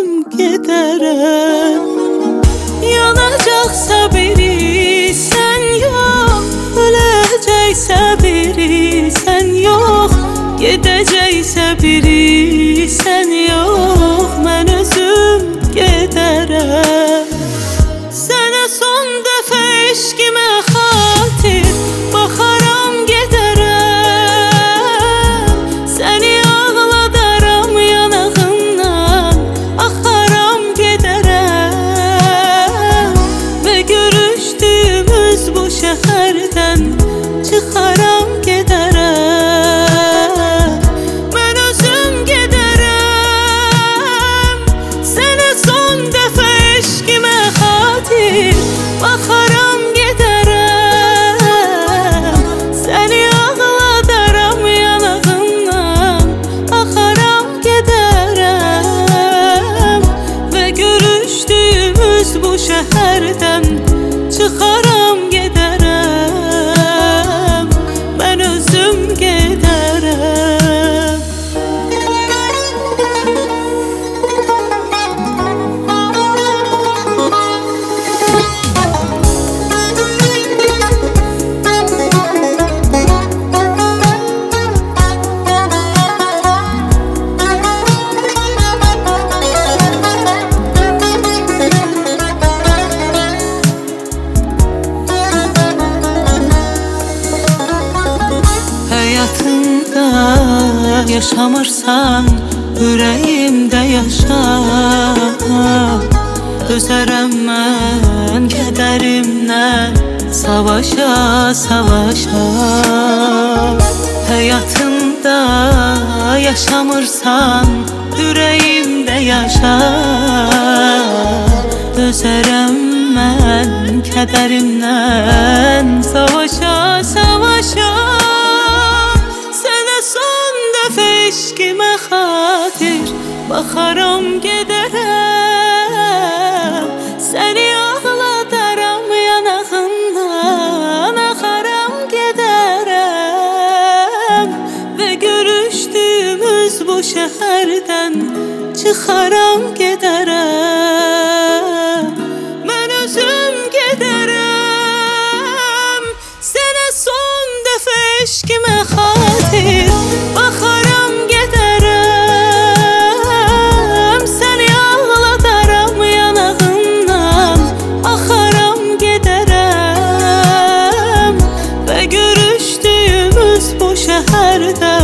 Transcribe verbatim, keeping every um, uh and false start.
gedərəm. Yanacaqsa biri sən yox, öləcəksə biri sən yox, gedəcəksə biri sən yox, mən özüm gedərəm. Sənə son dəfə eşqimə xatir baxaram gedərəm. Səni ağladaram yanağından, axaram gedərəm. Və görüşdüyümüz bu şəhərdən çıxaram gedərəm. Mən özüm gedərəm. Sənə son dəfə eşqimə xatir baxaram gedərəm. Səni ağladaram yanağından, axaram gedərəm. Və görüşdüyümüz bu şəhərdən çıxaram gedərəm. Mən özüm gedərəm. Həyatımda yaşamırsan, ürəyimdə yaşa. Dözərəm mən kədərimlə savaşa, savaşa. Həyatımda yaşamırsan, ürəyimdə yaşa. Dözərəm mən kədərimlə savaşa, savaşa. Eşqimə xatir baxaram gedərəm. Səni ağladaram yanağından, axaram gedərəm. Və görüşdüyümüz bu şəhərdən çıxaram gedərəm. Mən özüm gedərəm. Sənə son dəfə eşqimə xatir baxaram gedərəm. Səni ağladaram yanağından, axaram gedərəm. Və görüşdüyümüz bu şəhərdə